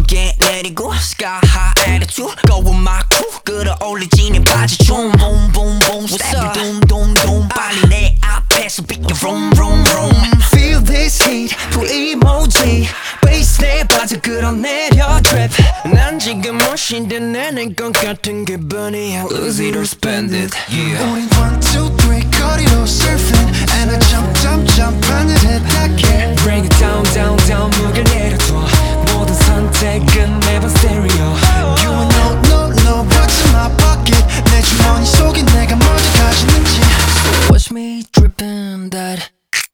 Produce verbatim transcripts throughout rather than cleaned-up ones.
무게 내리고 Sky high attitude Go with my crew 끌어올리지는 바지 좀 Boom boom boom Step it doom doom doom 빨리 내 앞에서 비켜 Vroom vroom vroom Feel this heat full emoji Bass 내 빠져 끌어내려 trip 난 지금 멋인데 내는 것 같은 기분이 How easy to spend it yeah. 우린 one two three 거리로 surfing And I jump jump jump 하늘에 닿게 Bring it down down down 무게 내려둬 모든 선택은 매번 stereo You will know no no what's in my pocket 내 주머니 속에 내가 먼저 가지는지 So watch me dripping that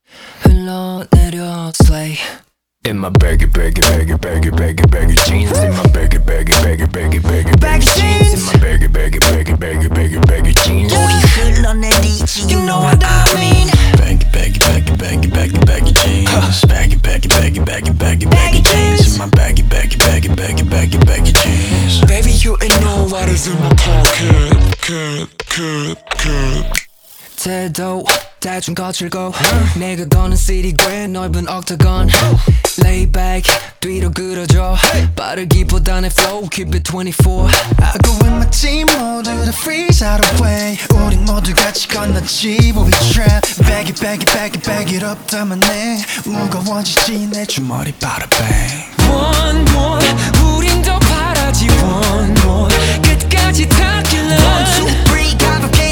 흘러내려 slay In my baggy, baggy, baggy, baggy, baggy, baggy jeans In my baggy, baggy, baggy, baggy, baggy, baggy jeans In my baggy, baggy, baggy, baggy, baggy, baggy jeans 우리 흘러내리지 You know what I mean Baggy baggy baggy baggy baggy baggy jeans Baggy baggy baggy baggy baggy baggy jeans In my baggy baggy baggy baggy baggy baggy jeans Baby you ain't know what is in my pocket cut, cut, cut 태도 대충 거칠고 내가 거는 city grand 넓은 octagon Lay back 뒤로 끌어줘 빠르기보다는 flow keep it twenty-four I go with my team 모두 다 freeze out of way 우린 모두 같이 건너지 but we trap Baggy baggy baggy bag it up 담아내 무거워지지 내 주머니 bada bang One more 우린 더 바라지 one more 끝까지 닿길래 One two three 가볍게